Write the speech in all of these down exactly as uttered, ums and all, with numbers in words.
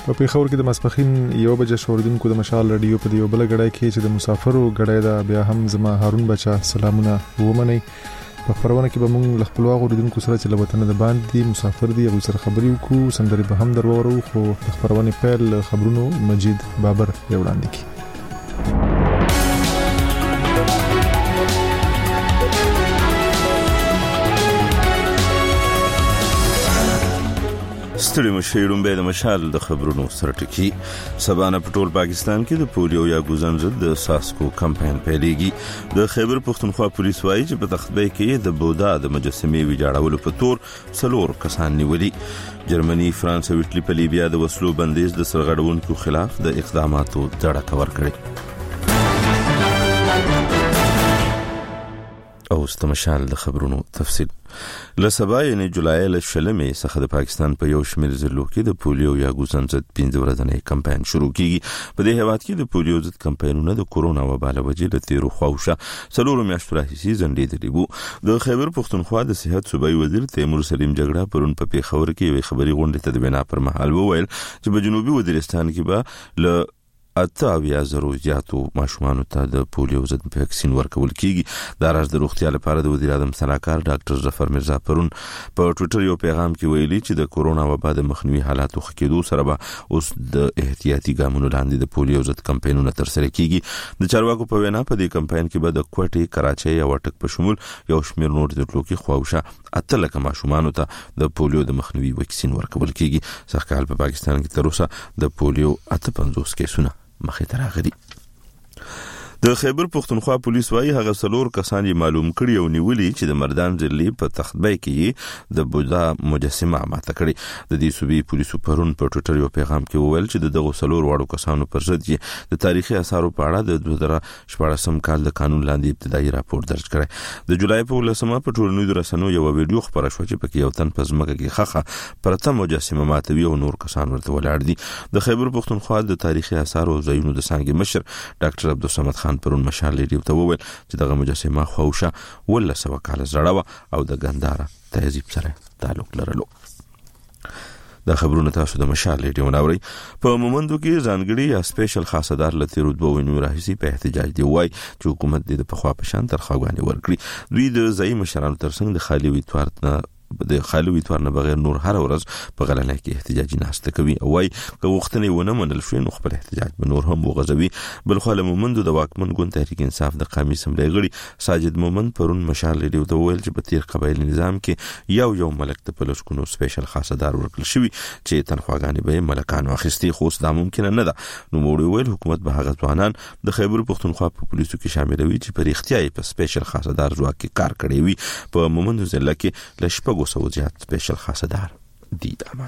په پیښور کې د ماسپخین یو بجې شوردونکو د مشال رادیو په دیو بل غړای کې چې د مسافرو غړای دا بیا هم زما هارون بچا سلامونه ومني. په خبرونه کې به موږ خپلواک اوریدونکو سره چې لوطن د باندې مسافر دي هغه سره خبرې وکړو. سندري به هم درورو خو د خبرونه پیل خبرونو مجید بابر وړاندې کی. ستړي مشیرون به د مشال د خبرونو سره ټکی. سبانه په ټول پاکستان کې د پولیو یا ګوزن ضد د ساسکو کمپاین پیلېږي. د خیبر پښتونخوا پولیس وایي چې په تخبې کې د بودا د مجسمې ویجاړولو په تور څلور کسان نیولي. جرمني، فرانس او ایټالیا په لیبیا د وسلو بندیز د سرغړونکو خلاف د اقداماتو دړه کور کړي. او استمشال د خبرونو تفصیل. لسبا یعنی جولای ل شلمې څخه د پاکستان په یو شمېر ضلعو کې د پولیو یا ګوزن ضد پنځه ورځنی کمپاین شروع کیږي. په دې هیواد کې د پولیو ضد کمپاینونه د کورونا وبا له وجې د تیرو خواوشه څلورو میاشتو راهیسې ځنډېدلي وو. د خیبر پښتونخوا د صحت صوبایي وزیر تیمور سلیم جګړه پرون په پیښور کې یوې خبري غونډې ته د بنا پر مهال وویل چې په جنوبي وزیرستان کې به ل اته اویا زرو زیاتو ماشومانو ته د پولیو ضد ویکسین ورکول کیږي. دا راز د روغتیا لپاره د وزیر اعظم صلاحکار ډاکټر ظفر مرزا پرون په ټوئیټر یو پیغام کې ویلي چې د کورونا وبا د مخنیوي حالاتو ښه کېدو سره به اوس د احتیاطي ګامونو لاندې د پولیو ضد کمپاینونه ترسره کیږي. د چارواکو په وینا په دې کمپاین کې به د کوټې، کراچۍ او ټک په شمول یو شمېر نور ضلعو کې خواوشه اته لکه ماشومانو ته د پولیو د مخنیوي ویکسین ورکول کیږي. ځکه په پاکستان کې تر اوسه د پولیو اته پنځوس کیسونه مخې ته راغلي. د خیبر پښتونخوا پولیس وايي هغه څلور کسان یې معلوم کړي او نیولي چې د مردان ضلع په تخبې کې د بودا مجسمه ماته کړي. د دې صوبې پولیسو پرون په ټوئیټر یو پیغام کې وویل چې د دغه څلور وړو کسانو پر ضد یې د تاریخي آثارو په اړه د دوه زره شپږم کال د قانون لاندې ابتدایي راپور درج کړی. د جولای په ولسمه په ټولنیزو رسنیو یو ویډیو خبره شوه چې پکې یو تن په ځمکه کې خخه پرته مجسمه ماتوي او نور کسان ورته ولاړ دي. د خیبر پښتونخوا د تاریخي آثارو ځایونو د څنګه مشر ډاکټر عبدالصمد خان پرون مشال ریډیو ته وویل چې دغه مجسمه خوښه ولله سوه کاله زړه او د ګنداره تهذیب سره تعلق لرلو. د خبرونو تاسو د مشال ریډیو ناوړي. په مومندو کې ځانګړي یا سپیشل خاصدار لته رود بوینو راهسي په احتجاج دی وای چې حکومت دې په خوا په شان تر خواګانی ورکړي. دوی د ځای مشرانو ترڅنګ د خالي ویتوار نه د خالي ویتوار نه بغیر نور هر ورځ په غلنه کې احتجاجي ناشته کوي او وايي که وختونه ونه منل شي نو خپل احتجاج به نور هم وغځوي. بل خو له مومندو د واکمن ګوند تحریک انصاف د قومي اسمبلی غړي ساجد مومند پرون مشال ریډیو ته وویل چې په تیر قبایل نظام کې یو یو ملک ته پلسکونو سپیشل خاصدار ورکړل شوی چې تنخواګانی به ملکانو اخیستي خو دا ممکن نه ده. نو موږ ویل حکومت به هغه ځوانان د خیبر پښتونخوا په پولیسو کې شاملوي چې په اختیاري په سپیشل خاصدار ځواک کې کار کړی وي. په مومندو ضلع کې ل شپږو سوو زیات سپیشل خاصدار دي. دامه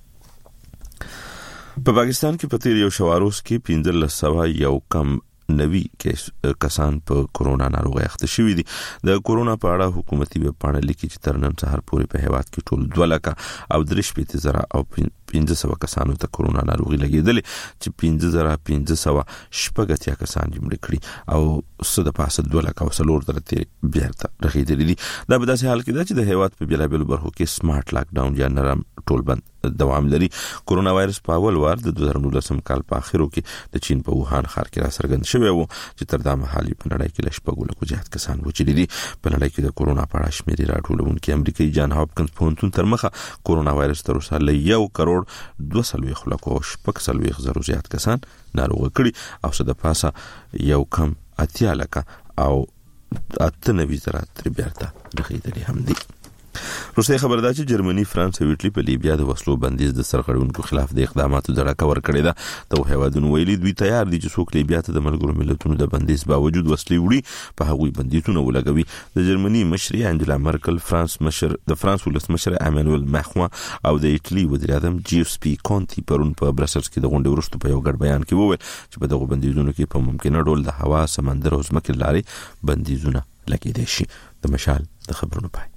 په پاکستان کې په تیر یو شواروس کې پنځلس سوه یو کم نوي کسان په کورونا ناروغي اخته شوي دي. د کورونا په اړه حکومتي ویب پاڼه لیکي چې تر نن سهار پورې په هیواد کې ټول دوه لکه او درې شپېته زره او پنځه سوه کسانو ته کورونا ناروغي لګېدلې چې پنځه زره پنځه سوه شپږ اتیا کسان یې مړه کړي او څه د پاسه دوه لکه او څلور درته بیرته رغېدلي دي. دا په داسې حال کې ده چې د هیواد په بېلابېلو برخو کې سمارټ لاک ډاون یا نرم ټولبند دوام لري. کورونا وایرس په اول وار د دوه زره نولسم کال په اخرو کې د چین په ووهان ښار کې راڅرګند شوی و چې تر دا مهال په نړۍ کې له شپږو لکو زیات کسان وچلي دي. په نړۍ کې د کورونا په اړه شمېرې راټولونکي امریکایي جان هاپکنز پوهنتون تر مخه کورونا وایرس تر اوسه له یو کروڑ دوه څلوېښت لکو او شپږ څلوېښت زرو زیات کسان ناروغه کړي او څه د پاسه یو کم اتیا لکه او اته نوي زره ترې بیرته رغېدلي هم دي. روسي خبر ده چې جرمني، فرانس او ایټالیا په لیبیا د وسلو بندیز د سرغړونکو خلاف د اقداماتو دړه کور کړی ده. ته هیوادونو ویلي دوی تیار دي چې څوک لیبیا ته د ملګرو ملتونو د بندیز باوجود وسلې وړي په هغوی بندیزونه ولګوي. د جرمني مشر انجلا مرکل، فرانس مشر د فرانس ولسمشر امانوئل ماکرون او د ایټالیا وزیر اعظم جیوسپي کونتی پرون په برسلز کې د غونډې وروسته په یو ګډ بیان کې وویل چې په دغه بندیزونو کې په ممکنه ډول د هوا، سمندر او ځمکې لارې بندیزونه لګېدای شي. د مشال د خبرونو پای.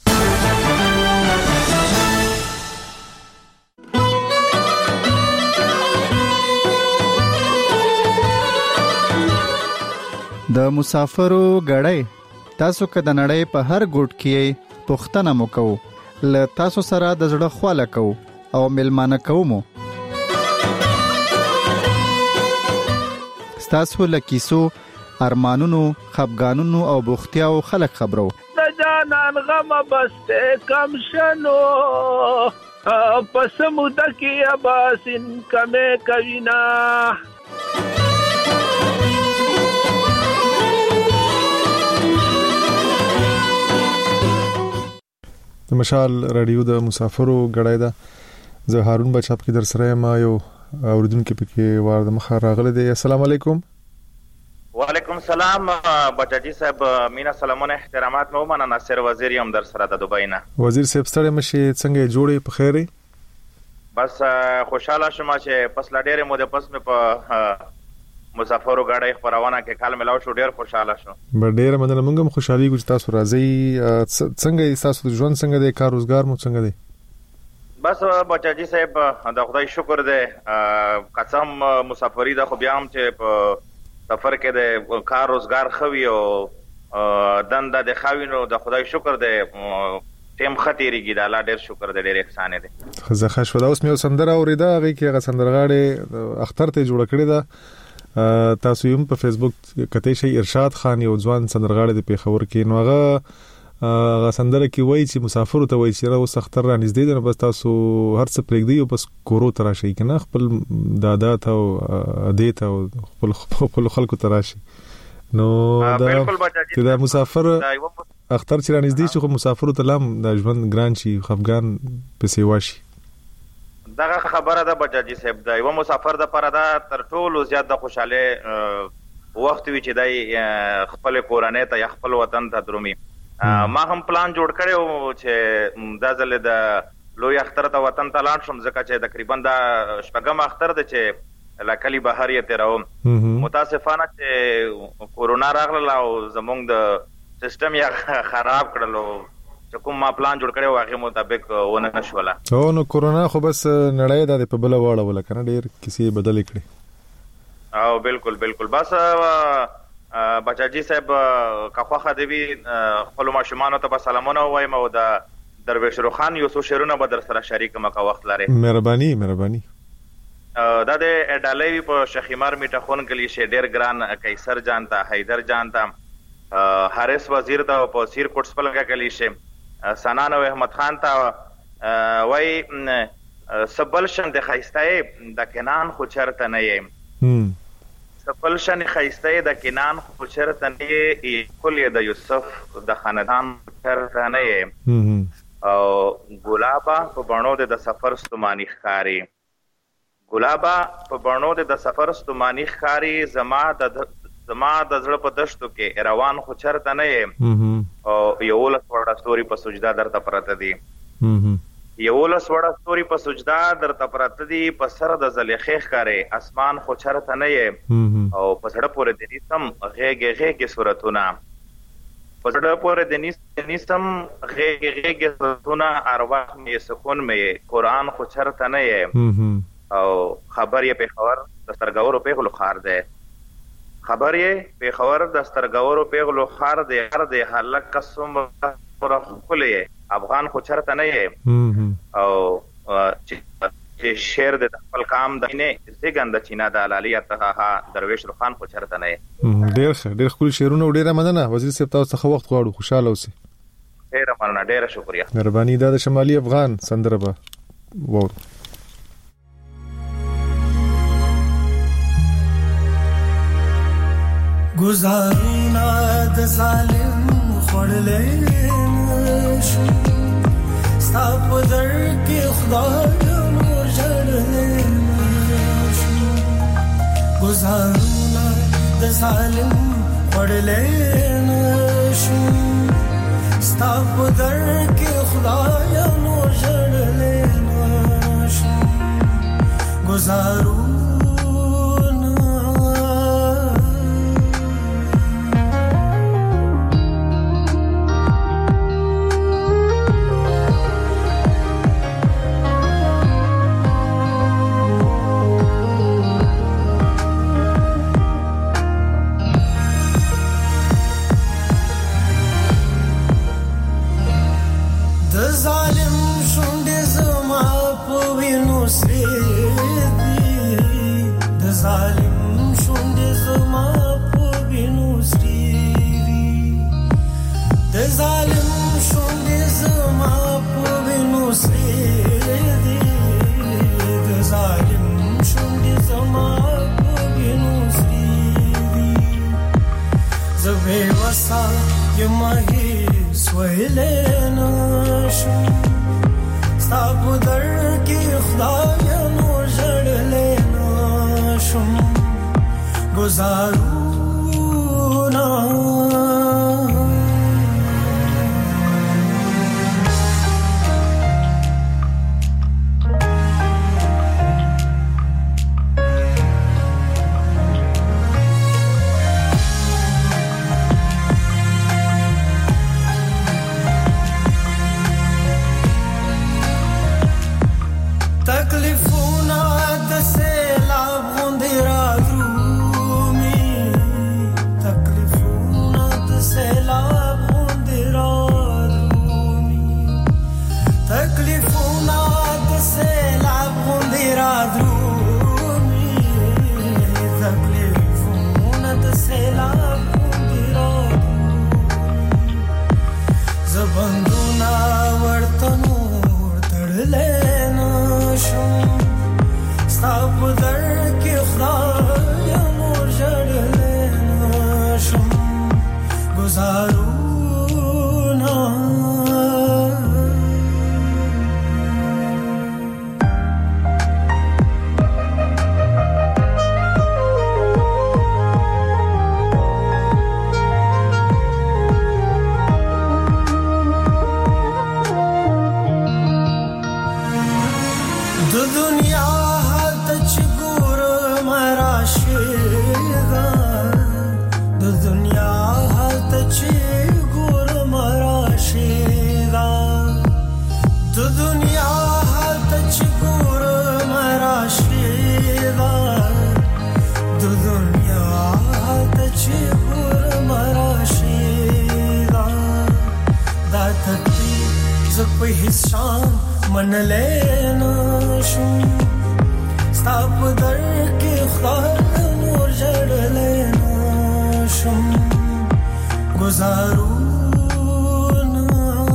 د مسافرو غړی تاسو که د نړۍ په هر ګوټ کې پوښتنه مو کوو له تاسو سره د زړه خواله کوو او ملمانه کوو مو. ستاسو لکیسو ارمانونو خفګانونو او بوختیاو خلک خبرو د جانان غم بسته کم شنو پس مودا کې اباسین کمه کوینا د مشال رادیو د مسافرو غړای دا زه هارون بچا په در سره ما یو اوریدونکو پکې وار د مخه راغله دی. السلام علیکم. وعلیکم السلام بچاجي صاحب، مینا سلامونه احترامات مو مننه. ناصر وزیر یم در سره د دوبۍ نه. وزیر صاحب ستړي مشي څنګه جوړې په خیره؟ بس خوشاله شوم چې پس لا ډېر مو د پس مې په مسافرو غاډي خبرونه کې کال ملاو شو، ډېر خوشاله شو. ډېر مننه، موږ هم خوشحالي کوو تاسو راځي. څنګه تاسو د ژوند څنګه د کار روزګار مو څنګه دی؟ بس بچاجي صاحب د خدای شکر دی، قسم مسافری د خو بیا هم چې په سفر کې د کار روزګار خوي او دنده د خوینو د خدای شکر دی، تیم خطرېږي د الله ډېر شکر دی، ډېر احسان دی. زه خوشاله اوس مې سندره اوریدا هغه کې هغه سندرغاړي اختر ته جوړ کړی دا. تاسو هم په فیسبوک کته شي ارشاد خان یو ځوان سندرغاړي د پیښور کې نو هغه هغه سندره کې وایي چې مسافر ته وایي چې اوس اختر را نږدې دی، بس تاسو هر څه پرېږدي او بس کورو ته راشي کنه، خپل دادا ته او دې ته او خپل خپل خلکو ته راشي. نو دا چې دا مسافر اختر چې را نږدې شي خو مسافر ته لام د ژوند ګران شي، خفګان پسې واشي. دغه خبره ده بچاجي صاحب، دا یو مسافر د پاره دا تر ټولو زیات د خوشاله وخت وی چې دای خپل کورانه ته یا خپل وطن ته درومي. ما هم پلان جوړ کړو چې دا ځل د لوی اختر ته وطن ته لاړ شم، ځکه چې تقریبا دا شپږم اختر ده چې لکلی بهر یې تیروم. متاسفانه چې کورونا راغله او زمونږ د سیستم یې خراب کړلو، چې کوم ما پلان جوړ کړو هغه مطابق ونه نشوله. او نو کورونا خو بس نړۍ د په بل واړه ولا کنه ډیر کسی بدل کړي. او بالکل بالکل بس بچاجي صاحب کاخواخه دی خپل ماشومان ته سلامونه وایم او د درویش روخان یو څو شعرونه به در سره شریک مکه وخت لري. مهرباني مهرباني. دا د ډالۍ په شخیمار میټه خون کلی شه ډیر ګران قیصر جان ته حیدر جان ته حارث وزیر ته په سیر کوټ سپلګه کلی شه سنان او احمد خان ته وای سبل شن د خیستای د کنان خو چرته نه یم، سبل شن خیستای د کنان خو چرته نه یم، کلی د یوسف د خاندان چرته نه یم، او ګلابا په بڼو د سفر ستمانی ښکاری، ګلابا په بڼو د سفر ستمانی ښکاری، زما د زما د زړه په دشتو کې روان خو چرته نه یم، او یولس وړه ستوري په سجدا درته پراته دي، یولس وړه ستوري په سجدا درته پراته دي، په سر د زلیخې ښکارې اسمان خو چرته نه یم، او په زړه پورې د نیسم غېږې غېږې صورتونه، په زړه پورې د نیسم غېږې غېږې صورتونه، ارواح مې سکون مې قرآن خو چرته نه یم، او خبر یې پېښور د سترګورو پېغلو ښار دی، خبر یې پېښور د سترګورو پېغلو ښار دی، هر دی هلکه څومره ښکلی افغان خو چرته نه یم، او چې شعر د خپل قام د مینې زېږنده چینه د حلالیه ته درویش روخان خو چرته نه یم. ډېر ښه، ډېر ښکلي شعرونه او ډېره مننه وزیر صاحب، تاسو څخه وخت غواړو، خوشحاله اوسئ. ډېره مننه، ډېره شکریه. مهرباني. دا د شمالي افغان سندره به واورو. گذارونا د ظالم خړلې نشو، ستا په در کې خدای نور جړلې نشو، گذارونا د ظالم خړلې نشو، ستا په در کې خدای نور جړلې نشو، گذارو ظالم شونډې زما په وینو سرې دي، زبې وسا یمه سویلې نشم ستا په در کې خدای نو ژړلې نشم گزارونا تکلیفونه د سیلاب غوندې را درومي تکلیفونه د سیلاب غوندې را درومي تکلیفونه د سیلاب غوندې را درومي تکلیفونه د سیلاب غوندې را درومي زبندونه ورته نور تړلې ستا په در کې خدای نور ژړلې نشم گزارونا په حسان من لینا شو ستا په در کې خدای نور جړ لینا شو گزارونا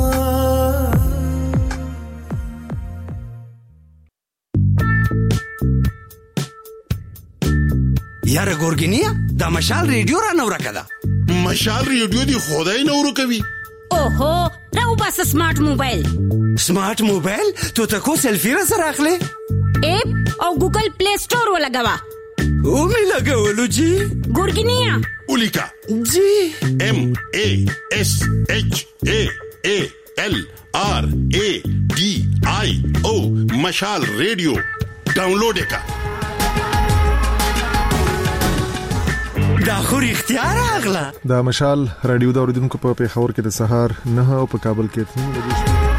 یاره ګورګینیا دا مشال ریډیو را نو راکدا مشال ریډیو دی خدای نو ورکوي اوهو راو بس سمارټ موبایل سمارټ موبایل تو تکو سیلفی را سره اخلي اپ او ګوګل پلی سٹور ولګوا او می لګولو جی ګورګینیا اولیکا جی ام ا اس اچ ا ا ال ار ا ډي آی او مشال ریډیو ډاونلوډ کا دا خو اختیار اغلا دا مشال رادیو دا اوریدونکو په پیښور کې د سهار نه او په کابل کې تنو لګي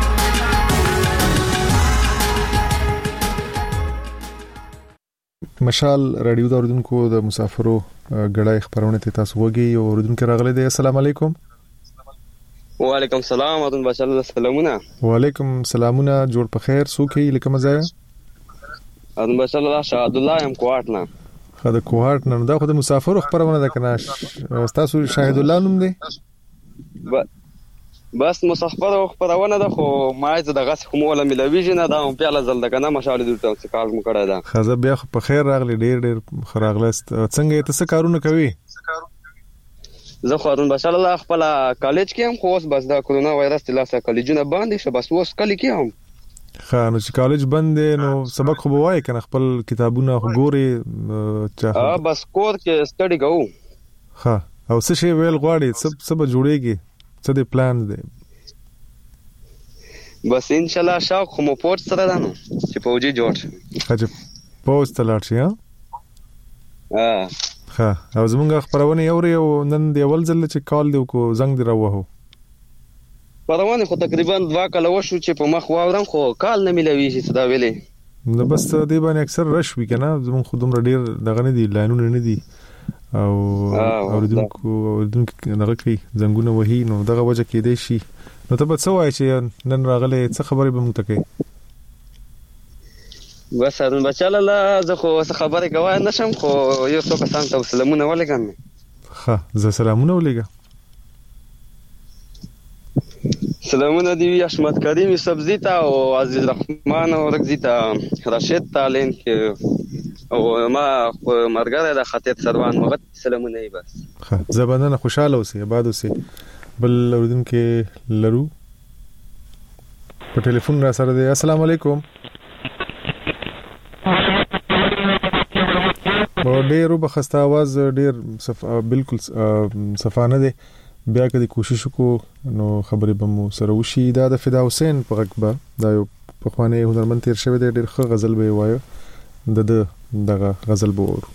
مشال رادیو دا اوریدونکو د مسافرو غړای خبرونه ته تاسو وګي او اوریدونکو راغلي دي السلام علیکم وعلیکم السلام ورحمت الله سلامونه وعلیکم سلامونه جوړ په خیر سوکي لکه مزایا اذن بشر الله شهاد الله ام کوټنا خدای کوهات نن دا خو د مسافرو خبرونه ده کنه تاسو شاهد الله نوم دی بس مسافر خبرونه ده خو ما زه دغه کوم ولا ملويږي نه دا په اړه زل ده کنه مشال دې ته کار مو کړی دا خزه بیا په خیر راغلی ډیر ډیر خراغلست څنګه ته څه کارونه کوي زه خو اذن بشر الله خپل کالج کې هم خو بس دا کورونا وایرس د لاسه کالجونه باندې شه بس وس کلی کې هم خانو چې کالج بند نو سبق خو وای کنه خپل کتابونه غوري چا ها بس کور کې سټډي کوو ها او څه شی ویل غواړي سب سب جوړيږي څه دی پلان دی بس ان شاء الله شاو خو مو پورت سره دانو چې پوجي جوړ خاجه پوسټ تلار شي ها ها ها او زمونږ خبرونه یوري او نن دی اول ځل چې کال دی کو زنګ دی راوهو پروانه خو تقریبا دوا کله وشو چې په مخ واورم خو کال نه ملوي شي صدا ویلې نو بس دی باندې اکثر رش وی کنه زمون خودم ډیر دغه نه دی لاینونه نه دی او اوردونکو اوردونکو دغه کوي زنګونه وਹੀ نو دغه وجه کې دی شي نو ته به څه وای چې نن راغله څه خبرې به مونږ ته کوي بس اذن بچاله لا زه خو څه خبرې کوي نشم خو یو څو کسان ته سلامونه ولګم ها زه سلامونه ولګم سلامونه دی اشمت کریم سبزی تا او عزیز رحمان او رغزی تا راشد تعلیم کې او ما مرګره د خطیت سروان مغت سلامونه بس زبانه خوشاله اوسې آباد اوسې. بل اوردن کې لرو په ټلیفون را سره دی. السلام علیکم. ډېر وبخسته आवाज ډېر صف بالکل صفانه دی. بیا کدي کوشش وکړو نو خبرې به مو سره وشي. دا د فدا حسین په غږبه دا یو په خوانې هنرمند تیر شوی دی. ډېر ښه غزل به وایو د دغه غزل به وورو.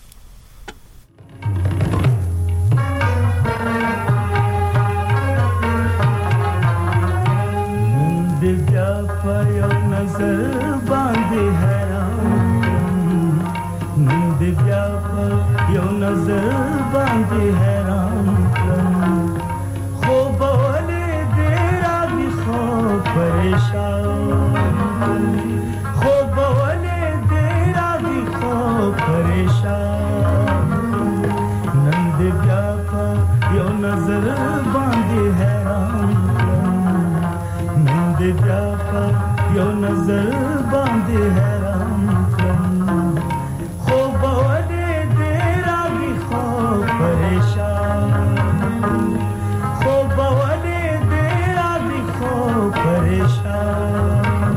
د بیا په یو نظر باندې حیران نن د بیا په یو نظر باندې حیران خو بولې دې را دي خو پریشان خو بولې دې را دي خو پریشان نن د بیا په یو نظر باندې حیران د بیا په یو نظر باندې حیران کړم خو بولې دې راوي خو پریشان خو بولې دې راوي خو پریشان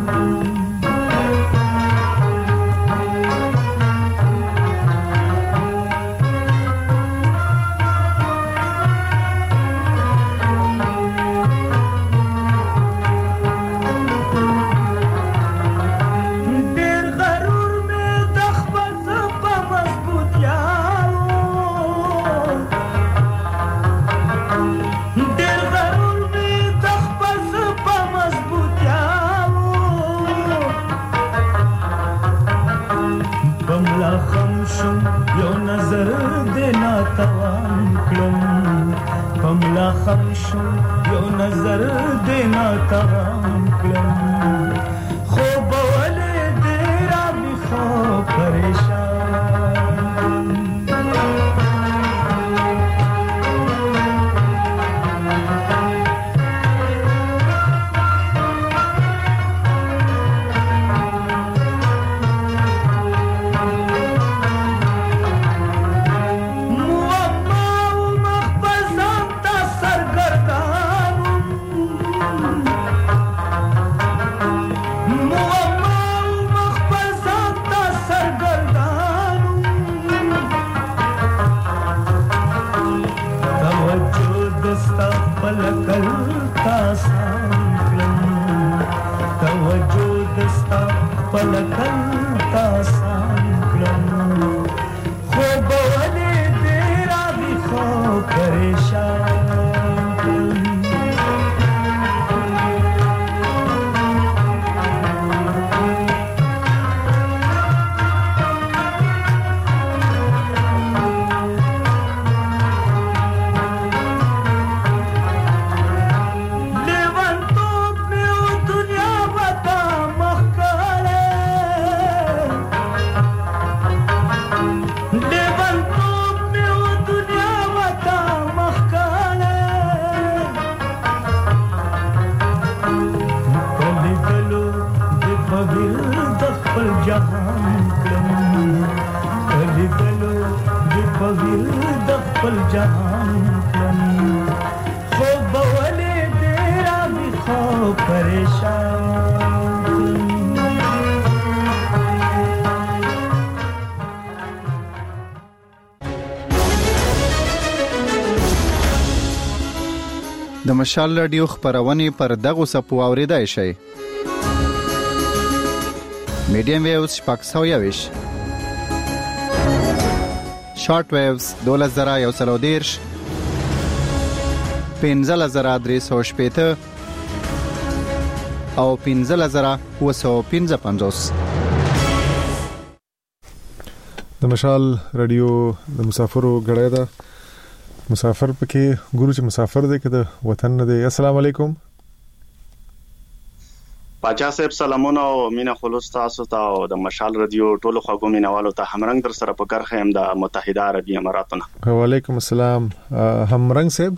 یو نظر دینا توان کلم پملا خمشو یو نظر دینا توان کلم خو بولې دې را بی خو پریشان د مشال رادیو خبرونه پر دغه سپو اوریدای شي. میډیم ویوز شپږ سوه یوویشت، شارټ ویوز دولس زره یو سل او دېرش، پنځلس زره درې سوه شپېته او پنځلس زره اووه سوه پنځه پنځوس. د مشال رادیو د مسافرو غړې ده. مسافر پکې ګورو چې مسافر دی که د وطن نه دی. السلام علیکم. پاچا صاحب سلامونه او مینا خلوص تاسو ته او د مشال رادیو ټولو خواږو مینوالو ته همرنګ در سره په کرخه هم د متحده عربی اماراتونه. وعلیکم السلام. همرنګ صاحب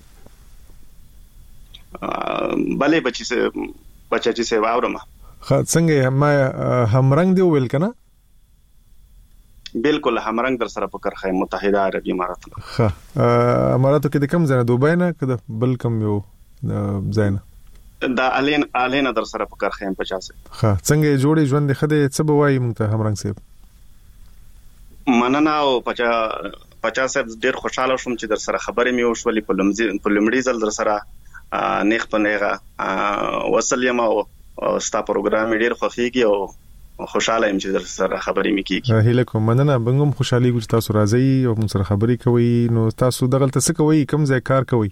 بلې بچی صاحب بچی صاحب اورم څنګه ما همرنګ دی ویل کنه بالکل همرنګ در سره په کرخه متحده عربی امارات. ها اماراتو کې د کم ځای نه دوبای نه کده بل کم یو ځای نه دا الین الین در سره په کرخه پچاس. ها څنګه جوړې ژوند خده څه بوای مونږ ته همرنګ صاحب؟ مننه او پچا پچاس ډیر خوشاله شوم چې در سره خبرې مې وشولې په لمزي په لمړي ځل در سره نیخ په نیغه وسلم او ستا پروګرام ډیر خوښیږي او خوشاله يم چې در سره خبرې مې کیږي. هیله کوم مننه بنګم خوشحالي ګوت تاسو راځي او موږ سره خبرې کوي. نو تاسو دغه څه کوي کوم ځای کار کوي؟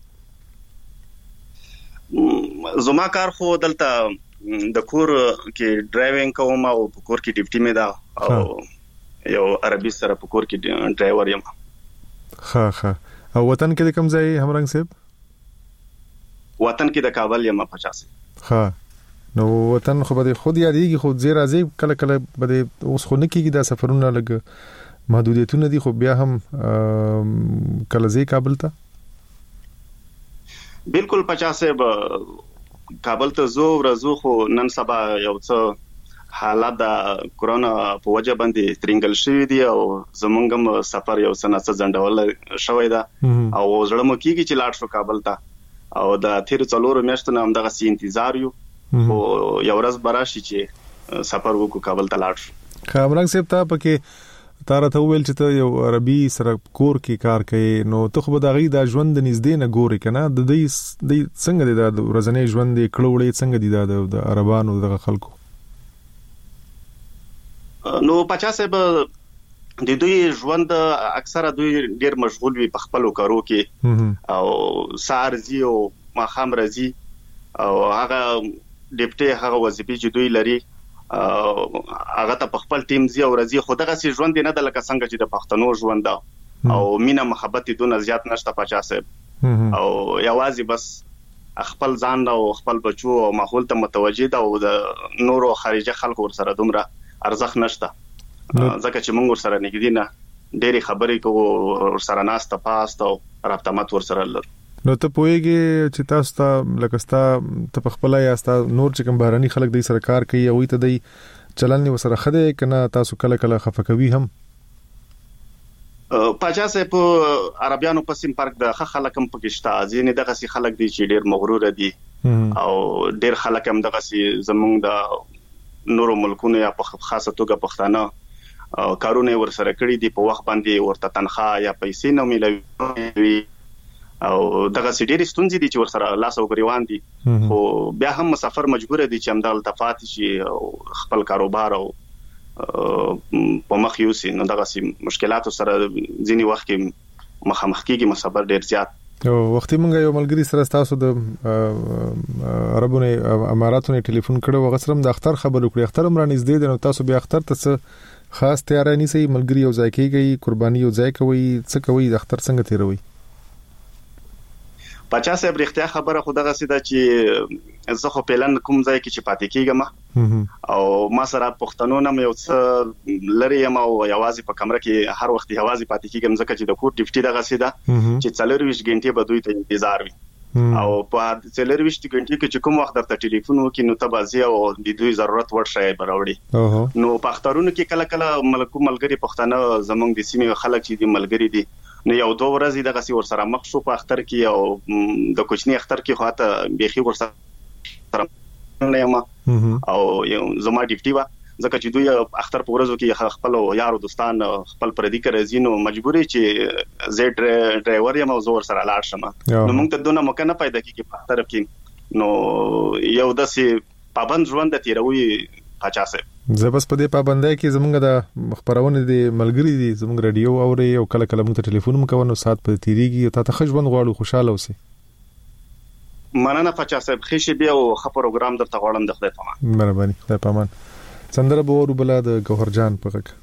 زما کار خو دلته د کور کې ډرایوینګ کوم او په کور کې ډیپټي مې دا او یو عربي سره په کور کې ډرایور یم. ها ها او وطن کې کوم ځای همرنګ صاحب؟ وطن کې د کابل یم پچاس. ها نو وطن خو به خود یادېږي خو زی راځي کله کله به اوس خو نه کېږي دا سفرونه لګ محدودیتونه دي خو بیا هم کله زی کابل ته بالکل پچاس به کابل ته زو ورځو خو نن سبا یو څه حالات د کورونا په وجه باندې ترنګل شوی دی او زمونږ سفر یو څه نه څه ځنډول شوی دا او زړه مو کېږي چې لاړ شو کابل ته او د تیر څلورو میاشتو نه هم دغه سي انتظار یو او یو ورځ براشي چې سفر وکړو کابل ته لاړ شو. خبرنګ صاحب ته پکې تاره ته ویل چې ته یو عربي سره کور کې کار کوي نو ته خو به د غي د ژوند نږدې نه ګوري کنه د دې د څنګه د ورځنی ژوند کړوړې څنګه دي د عربانو دغه خلکو؟ نو پچاس به د دوی ژوند اکثره دوی ډیر مشغول وي په خپل کارو کې او سارزي او ماخام رزي او هغه ډیپټي هغه وظیفې چې دوی لري هغه ته په خپل ټیم زی او رضی خو دغه سي ژوند نه د لکه څنګه چې د پښتنو ژوند او مینا محبت دونه زیات نشته پچاس او یوازې بس خپل ځان او خپل بچو او ماحول ته متوجه ده او د نورو خارجه خلکو ور سره دومره ارزښت نشته ځکه چې موږ ور سره نګدي نه ډېری خبرې کوو ور سره ناسته پاست او رابطه مت ور سره لرو. نو ته پوهیږي چې تاسو ته لکستا ته په خپل یا تاسو نور چې کوم بهراني خلک د سرکار کوي او ته د چلن وسره خده کنه تاسو کله کله خفقوي هم پچاس په عربیانو په سیم پارک د خلک هم پکشتا ځینې دغه سي خلک دي چې ډیر مغرور دي او ډیر خلک هم دغه سي زمونږ د نورو ملکونو یا په خاصه توګه پښتانه کارونه ور سره کړی دي په وخت باندې ورته تنخواه یا پیسې نه ملوي او دغه سړي ستونزې دي چې ور سره لاس او غریوان دي خو بیا هم مسافر مجبور دي چې همدال تفات شي خپل کاروبار او په مخ یوسي نو دغه سي مشکلات سره ځینی وخت کې مخامخ کېږي مسافر ډیر زیات او وختي مونږ یو ملګری سره تاسو د عربونه اماراتونو ټلیفون کړو غسرم د اختر خبرو کړی اختر مران نږدې دي نو تاسو بیا اختر ته خاص تیاری نیسي ملګری یو ځای کېږي قرباني یو ځای کوي څه کوي د اختر څنګه تیروي؟ پچاس برختیا خبره خو دغه سیده چې زه خو پلان کوم ځای کې چې پاتې کېږم او ما سره پښتنو نه یو څه لري یم او یوازې په کمره کې هر وخت یوازې پاتې کېږم ځکه چې د کور ډیپټي دغه سیده چې څلورویشت غنټې به دوی ته انتظار وي او په څلورویشت غنټې کې چې کوم وخت درته ټلیفون وکړي نو ته بازي او د دوی ضرورت وړ شي براوړي نو پښتورونو کې کله کله ملکو ملګری پښتانه زمونږ د سیمې خلک چې د ملګری دي نو یو دوه ورځې دغه سی ور سره مخ شو په اختر کې او د کوچنی اختر کې خواته بيخي ور سره نه ما او زما ډیپټي وا ځکه چې دوی اختر په ورځو کې خپل یارو دوستان خپل پردي کرزینو مجبوري چې زه ډرایور یم او زور سره لاړ شم نو موږ ته دونه موقع نه پیدا کیږي په اختر کې نو یو داسې پابند ژوند تیروي پچاسه زه بس په دې پابندۍ کې زمونږ د خبرونه دي ملګری دي زمونږ رادیو اوري او کله کله موږ ته ټلیفون مکو نو سات په تیریږي ته ته خښبند غواړو خوشاله اوسې مننه پچاسه خېشي بیا او خبر پروګرام درته غواړم د خدای په امان مهرباني خدای په امان سندره به ورو بل د گوهر جان په غږ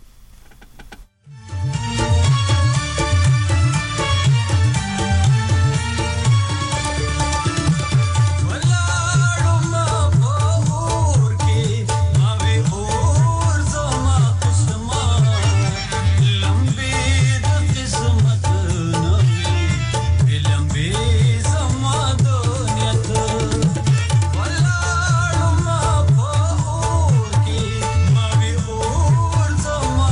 Some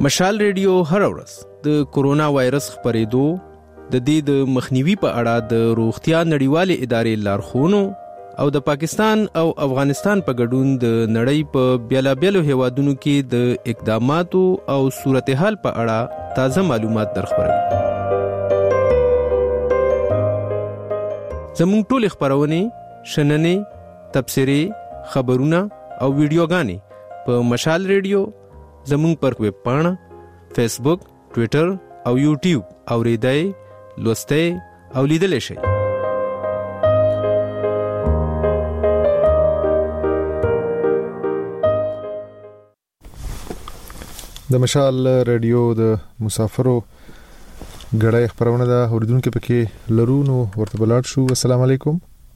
مشال ریډیو هر ورځ د کورونا وایرس خپرېدو د دې د مخنیوي په اړه د روغتیا نړیوالې ادارې لارښوونو او د پاکستان او افغانستان په ګډون د نړۍ په بیلابیلو هیوادونو کې د اقداماتو او صورتحال په اړه تازه معلومات درخبروي. زموږ ټول خبرونه شننې تبصرې خبرونه او ویډیوګانې په مشال ریډیو زموږ پر ویب پاڼه فیسبوک ټوئیټر او یوټیوب اوریدای لوستئ او لیدل شئ. د مشال ریډیو د مسافرو غړای خبرونه دا اوریدونکو پکې لرونو ورته بلاټ شو. السلام علیکم.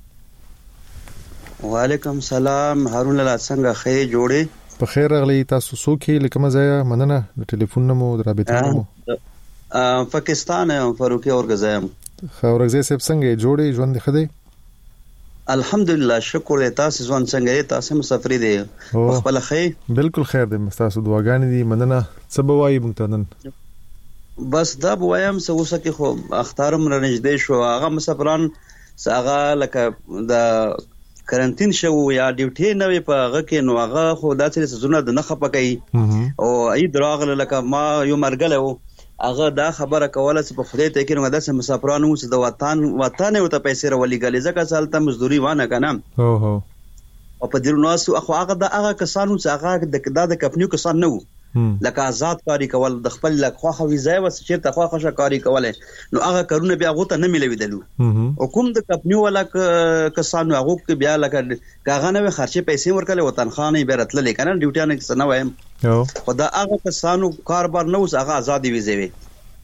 وعلیکم سلام. هارون لاله څنګه خې جوړې؟ په خیر راغلی. تاسو څوک یې؟ لکه مزه مننه د ټلیفون نمو د رابطې نمو. پاکستان فاروقي اورګزایم. اورګزای صاحب څنګه جوړې ژوند خدای؟ الحمدلله شکر دی. تاسو ژوند څنګه دی؟ تاسو مسافر دی خپل خې؟ بالکل خیر دی. تاسو دعاګانې دي مننه. څه بوایي مونږ ته نن؟ بس دا بوایم څه اوسه کې خو اختارم را نږدې شو. هغه مسافران هغه لکه د کرنټین شو یا ډیوټي نه وي په هغه کې، نو هغه خو داسې زونه د نه خپه کوي او ای دراغله لکه ما یو مرګله و هغه دا خبره کوله چې په خدای ته کې نو داسې مسافرانو چې د وطن وطن یو ته پیسې راولي غلې ځکه سالته مزدوري وانه کنه او هو او په دې نو اخو هغه د هغه کسانو چې هغه د د کمپنیو کسان نه وو لکه آزاد کاری کول د خپل لخوا خو ویزای وس چې ته خو خوشا کاری کوله، نو هغه کارونه بیا غوته نه ملويدلو. حکومت د کمپنیو ولا کسانو هغه کې بیا لکه کاغه نه خرچه پیسې ورکړي وطن خانه به راتل کنه ډیوټیانه کې نه وایم خدا هغه کسانو کاربار نه اوس هغه آزادي ویزه وي.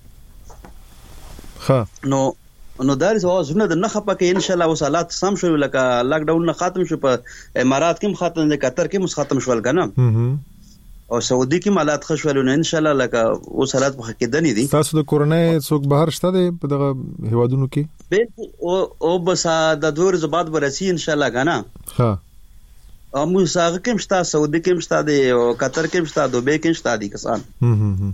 ها نو نو دا زونه د نه خپه کې ان شاء الله وصالات سم شو لکه لاک ډاون نه ختم شو، په امارات کې ختم دي، قطر کې مس ختم شول کنه او سعودي کې مالات خشولونه ان شاء الله لکه وصالات په کې دني دي. تاسو د کورونا څوک بهر شته دی په دغه هیوادونو کې؟ بالکل او او بس د دور زباد برسي ان شاء الله کنه. ها او موساغه کې مشته، سعودي کې مشته دي او قطر کې مشته، دوبه کې مشته دي کسان. هم هم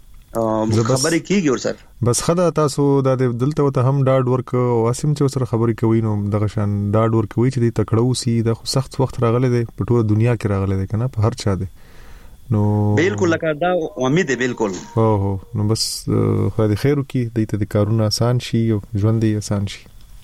خبرې کیږي ورسره. بس خدا تاسو د دلته ته هم ډاډ ورک او واسم چې سره خبرې کوي نو دغه شان ډاډ ورکوي چې د تکړو سي د سخت وخت راغله دي په ټوله دنیا کې راغله دي کنه په هر چا دي. نو بالکل لکه دا امید دی بالکل. او هو نو بس خدای خیر وکي د دې کارونه آسان شي او ژوند یې آسان شي.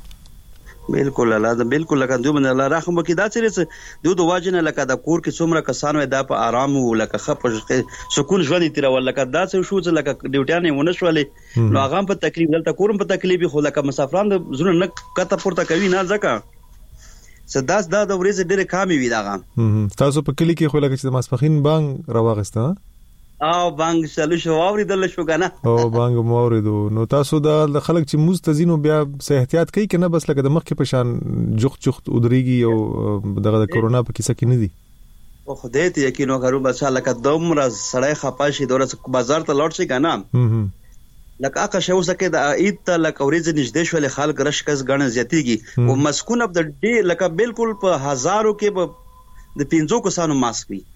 بالکل الله دا بالکل لکه دوی باندې الله رحم وکي. دا چې دوی د واجنه لکه د کور کې څومره کسانو دا په آرام او لکه خپ سکون ژوند تیر ول لکه دا څه شو چې لکه ډیوټیانه ونه شولې نو هغه په تکلیف دلته کورم په تکلیف خو لکه مسافران زونه نه کته پورته کوي نه ځکه سداس دا د ورځې ډېر کامي وي داغه. تاسو په کلی کې خو لکه چې ماسپخین بانګ راوغسته او بانګ چالو شو اوریدل شو کنه او بانګ مو اوریدو نو تاسو دا خلک چې مستزینو بیا سه احتیاط کوي کنه بس لکه د مخ کې پشان جوخ جوخ ودرېږي او دغه د کورونا په کیسه کې نه دي. او خدای ته یقین وکړو بس لکه دومره سړی خپاشي دورس بازار ته لاړ شي کنه لکه اکه شو زکه د عید ته لکه ورځ نږدې شولې خلک رشکز غنه زیاتیږي او مسکون اف د ډې لکه بالکل په هزارو کې د پنځو کسانو ماسک وي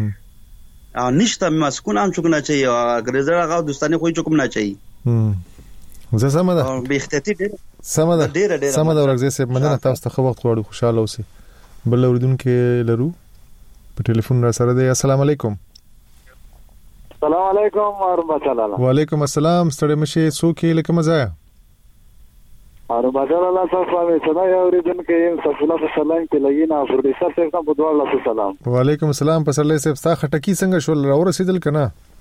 ا نشته مسکون هم چوک نه چي انګريزه هغه دوستانه کوئی چوک نه چي. زه سم ده به احتیاطي ډېر سم ده سم ده ورغزه سه مننه تاسو ته خو وخت غواړو خوشاله اوسئ. بل اوریدونکو لرو په ټلیفون را سره دی. السلام علیکم. السلام علیکم ورحمت الله. وعلیکم السلام. ستړي مشه څوک یې لکه مزایا اور بازار الله تاسو باندې څنګه اوریدونکو یم سفلا په سلام کې لګینا پروډوسر صاحب ته په دوه الله سلام. وعلیکم السلام. پسرلی صاحب ستا خټکی څنګه شول اور رسیدل کنه؟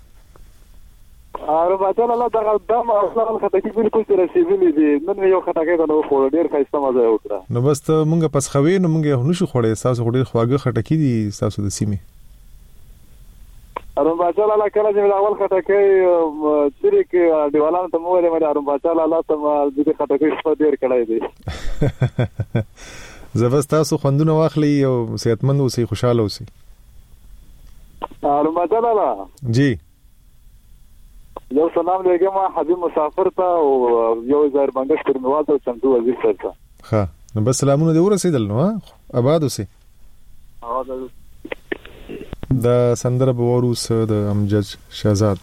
اور بازار الله دا دم اصلا خټکی بالکل تر رسیدلې دي نن یو خټکی دا نو خور ډیر خاصه مزه وکړه. نو بس ته مونږه پس خوي نو مونږه هنو شو خوړې تاسو ډیر خواږه خټکی دي تاسو د سیمه. ارم بچا لاله کله چې اول خټکی چیرې کې دیوالانو ته مو له ارم بچا لاله ته د خټکی څخه ډیر کړای دی. زبستا سو خوندونه واخلي او صحتمند اوسئ خوشاله اوسئ. ارم بچا لاله جی یو سلام لګم حبیب مسافر ته او یو زار بنگش پر میواد او چمتو وزیر سره ته. ها نو بس سلامونه دې ورسېدل نو آباد اوسئ. دا سندره به وروس د امجد شهزاد.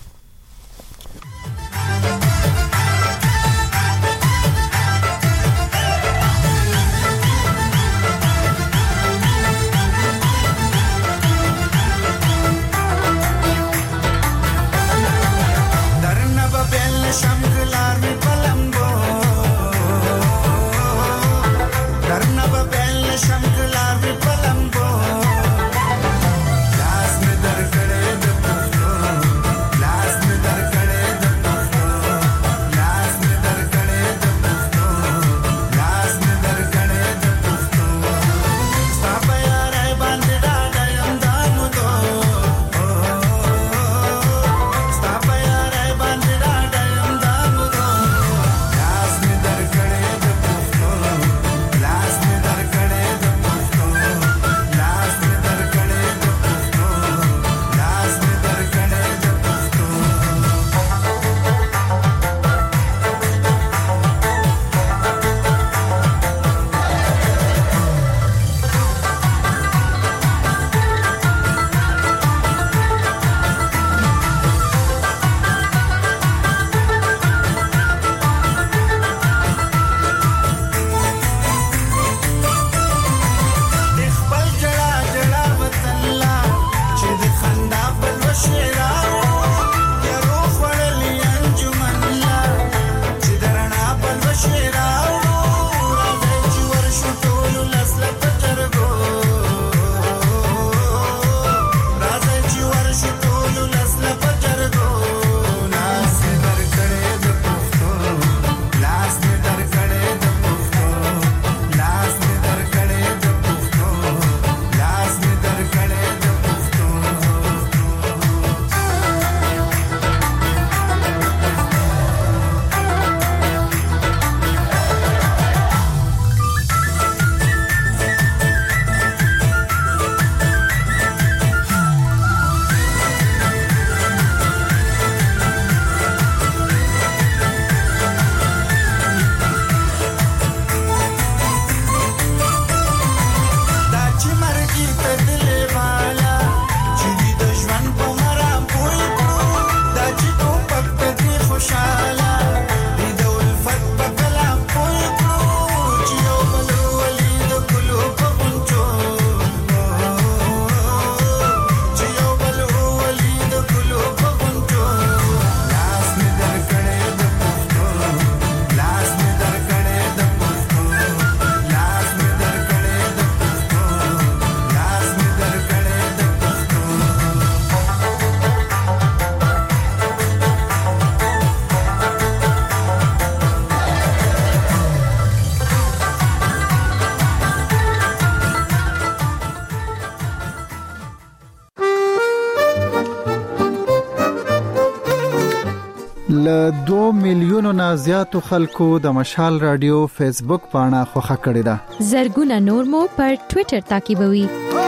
ل دو میلیونو نه زیاتو خلکو د مشال رادیو فیسبوک پاڼه خوښه کړې ده. زرګونه نور مو پر ټوئیټر تعقیبوي.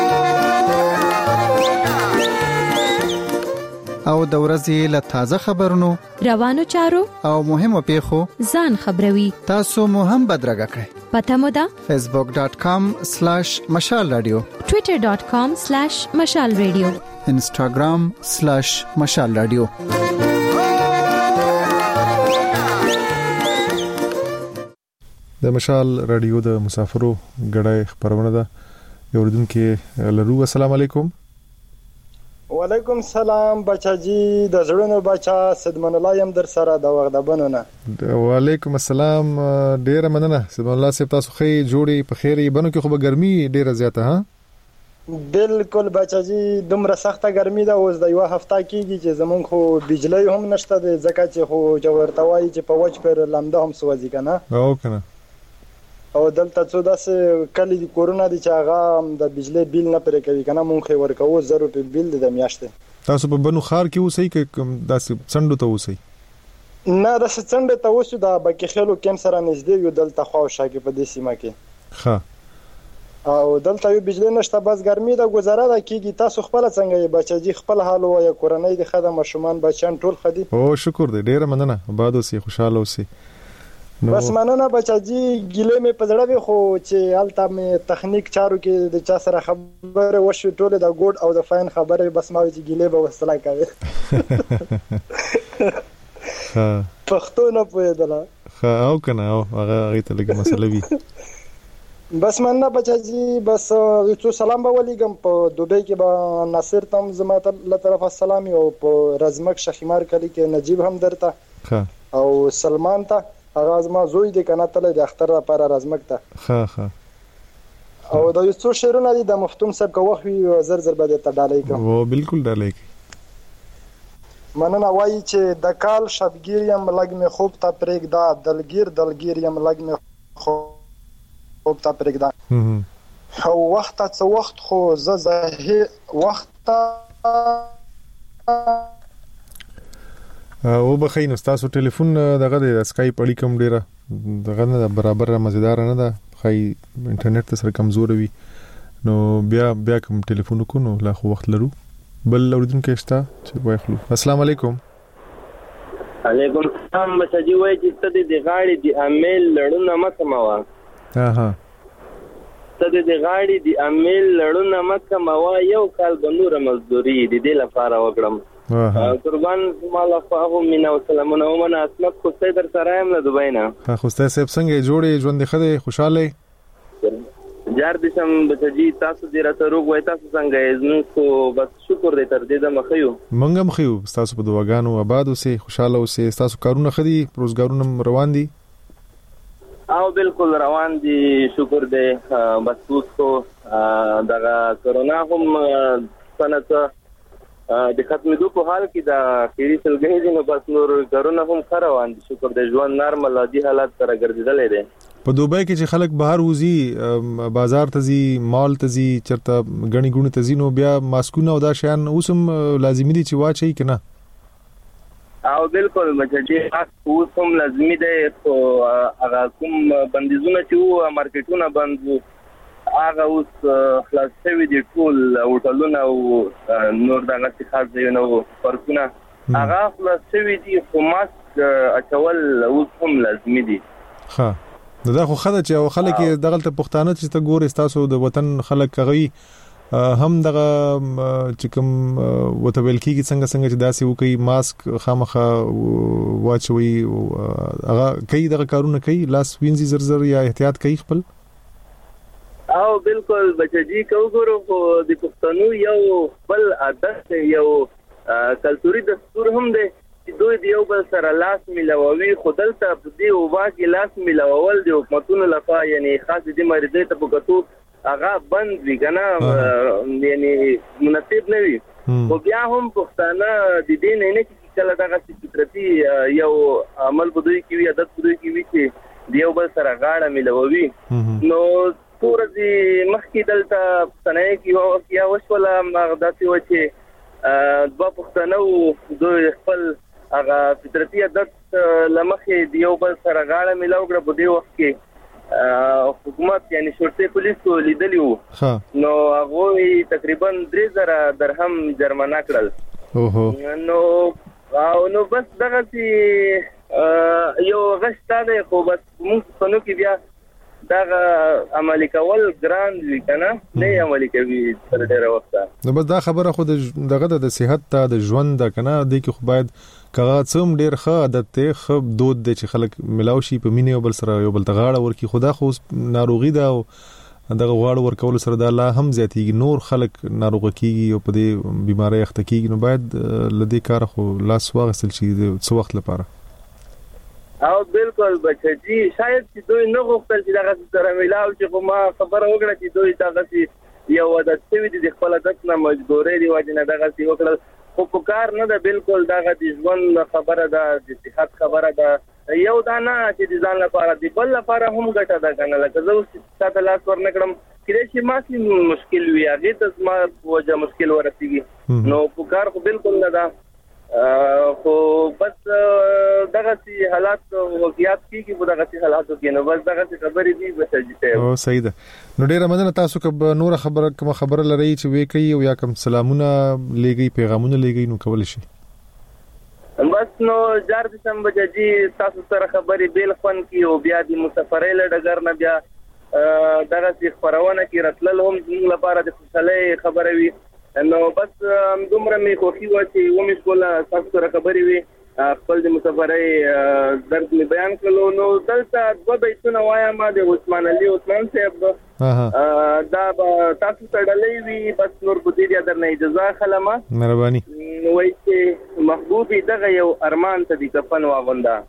او د ورځې له تازه خبرونو، روانو چارو او مهمو پیښو ځان خبروي. تاسو مو هم بدرګه کړئ. پته مو ده facebook dot com slash mashal radio، twitter dot com slash mashal radio، instagram slash mashal radio. د مشال رادیو د مسافرو غړای خبرونه ده. یو ردونکو لرو. السلام علیکم. وعلیکم سلام بچاجي، د زړونو بچا صدمن الله يم در سره د وخت د بنونه. وعلیکم السلام، ډیره مننه صدمن الله صاحب، تاسو خې جوړي په خیري بنو کې خو به ګرمي ډیره زیاته ها؟ بالکل بچاجي، دومره سخته ګرمي ده. اوس د یو هفته کېږي چې زمونږ خو بجلی هم نشته د ځکه چې خو جوړته وایي چې په وچ پر لمده هم سوځي کنه. او کنه او دلته څو داسې کلی د کورونا دي چې هغه د بجلی بیل نه پرې کوي کنه. مونږ یې ورکوو زر روپۍ بیل د میاشتې. تاسو په بنو خار کې اوسئ که داسې څنډو ته اوسئ؟ نه داسې څنډې ته اوسو، د بکیخیلو کیمپ سره نږدې یو دلته خواوشا کې په دې سیمه کې. ښه. او دلته یو بجلی نشته، بس ګرمي د گزاره ده کېږي. تاسو خپل څنګه یې بچاجي؟ خپل حال وایي، کورنۍ د خدای ماشومان بچیان ټول خدي؟ او شکر دې، ډیره مننه. آباد اوسئ، خوشاله اوسئ. بس مننه بچاجي ګیله مې پزړه وي خو چې الته مې تخنیک چارو کې د چا سره خبره وشو ټوله د ګوډ او د فاین خبره بس ما چې ګیله به وسلا کوي ها پښتو نه پوهېدله ها او کنه او هغه هغه ته لګي مسله وي بس مننه بچاجي بس یو سلام به ولېګم په دوبۍ کې به ناصر تم زما ته له طرفه سلام او په رزمک شخیمار کلی کې نجیب هم درته ها او سلمان ته هغه زما زوی دی کنه تل د اختر لپاره رزمک ته ها ها او دا یو څو شعرونه دي د مفتوم صاحب کو وخت وی زر زر بده ته ډالۍ کوم او بالکل ډالۍ مننه وایي چې د کال شبګیر یم لګ می خوب ته پرېګ دا دلګیر دلګیر یم لګ می خوب ته پرېګ دا او وخت څه وخت خو ز زه وخت او بخین تاسو ټلیفون دغه د اسکایپ اړیکم ډیره دغه نه برابر مزیدار نه ده خای انټرنیټ ته سره کمزور وي نو بیا بیا کوم ټلیفون کو نو لا خو وخت لرو بل اوریدونکو شته چې وایخلو السلام علیکم علیکم السلام بچی وای چې ته د غاړې د امیل لړونه مکموا ها ها ته د غاړې د امیل لړونه مکموا یو کال د نور مزدوري د دې لپاره وکړم قربان مال افاهم مینا وسلامونه ومنه اسمت خو در سره هم له دوبۍ نه ها خو ستاسو صاحب څنګه جوړې ژوند خده خوشاله جار دې سم بچی تاسو دې راته روغ وای تاسو څنګه زمو خو بس شکر دې تر دې د مخیو منګه مخیو تاسو په دواګانو آباد اوسه خوشاله اوسه تاسو کارونه خدي روزګارونه روان دي او بالکل روان دي شکر دې بس اوس خو دغه کرونا هم سنت د ختمېدو په حال کې د خیری سلګۍ دي نو بس نور کارونه هم خروان دي شکر دې ژوند نارمل عادي حالات سره ګرځیدلې دي په دوبۍ کې چې خلک بهر وځي بازار ته ځي مال ته ځي چرته غني ګونی ته ځي نو بیا ماسکونه او دا شیان اوسم لازمي دي چې واچي کنه او بالکل مچې اوس هم لازمي دي خو هغه کوم بندیزونه چې مارکیټونه بند وو هغه اوس خلاص شوی دي ټول هوټلونه او نور دغه څه خاص دی نو پرکونه هغه خلاص شوی دي خو ماسک اچول اوس هم لازمي دي ها دا خو خدای چې خلک دغه ته پښتانه چې ته ګورې تاسو د وطن خلک غوي هم دغه چې کوم وتویل کیږي څنګه څنګه چې داسې وکي ماسک خامخه واچوي هغه کوي دغه کارونه کوي لاس وینځي زر زر یا احتیاط کوي خپل او بالکل بچی کو ګورو خو د پښتنو یو بل عادت یو کلتوري دستور هم دی چې دوی د یو بل سره لاس ملوي خودل ته په دې او باقي لاس ملول د حکومتونو لپاره یعنی خاص دې مریضي ته پکتو هغه بند وی کنه یعنی مناسب نه وي خو بیا هم پښتانه د دې نه نه چې کله دغه فطرتي یو عمل بدوي کی عادت بدوي کی وی چې د یو بل سره غاړه ملوي نو پور دي مخکې دلته سنې کې او یا وشوله مغداسي و چې دوا پښتنو دوی خپل هغه فطرتي عادت لمخې دی یو بل سره غاړه ملاو کړ په دې وخت کې حکومت یعنی شرطه پولیس کو لیدلی وو نو هغه تقریبا درې زره درهم جرمانه کړل اوهو نو او نو بس دغه چې یو غشتاده خو بس موږ څنګه کې بیا دغه عملي کول ګران وی کنه نه عملي کوي تر ډیره وخت نو بس دا خبره خو دغه د صحت ته د ژوند د کنه د کې خو باید کغه څوم ډیر ښه عادت ته خب دود د چې خلک ملاو شي په مینه یو بل سره یو بل تغاړه ورکی خدا خو ناروغي ده او دغه غواړ ورکول سره د الله هم زیاتیږي نور خلک ناروغ کیږي او په دې بیماری اخته کیږي نو باید لدی کار خو لاس واغسل شي د څو وخت لپاره او بالکل بچی شاید چې دوی نه غوښتل چې دغه سره ملاو چې خو ما خبره وکړه چې دوی دغه یو عادت شوی دي خپل عادت نه مجبورې دی واجب نه دغه سی وکړل خو په کار نه ده بالکل دغه د ژوند خبره ده د صحت خبره ده یو دا نه چې د ځان لپاره دی بل لپاره هم ګټه ده کنه لکه زه اوس تاسو لاس ورنکړم کله چې ما سي مشکل وي هغه ته ما وجه مشکل ورسیږي نو په کار خو بالکل نه ده خو بس دغه سي حالات واقعیت کیږي په دغه سي حالاتو کې نو بس دغه سي خبرې دي بس چې او صحیح ده نو ډیره مننه تاسو که نور خبره کوم خبره لري چې وې کوي او یا کوم سلامونه لګي پیغامونه لګي نو کول شي بس نو جار دسم بچي تاسو سره خبرې بیل خون کی او بیا د مسافرۍ لډګر نه بیا دغه څه خبرونه کی راتلل هم موږ لپاره د خوشاله خبره وي نو بس دومره می خوشي و چې و می کوله تاسو سره خبرې وي خپل د مسافرۍ درد می بیان کړو نو دلته دوه بیتونه وایم د عثمان علي عثمان صاحب دا تاسو ته ډلې وی بس نور بودی بیا درنه اجازه خلمه مهرباني وای چې محبوبي دغه یو ارمان ته د کفن واغوندا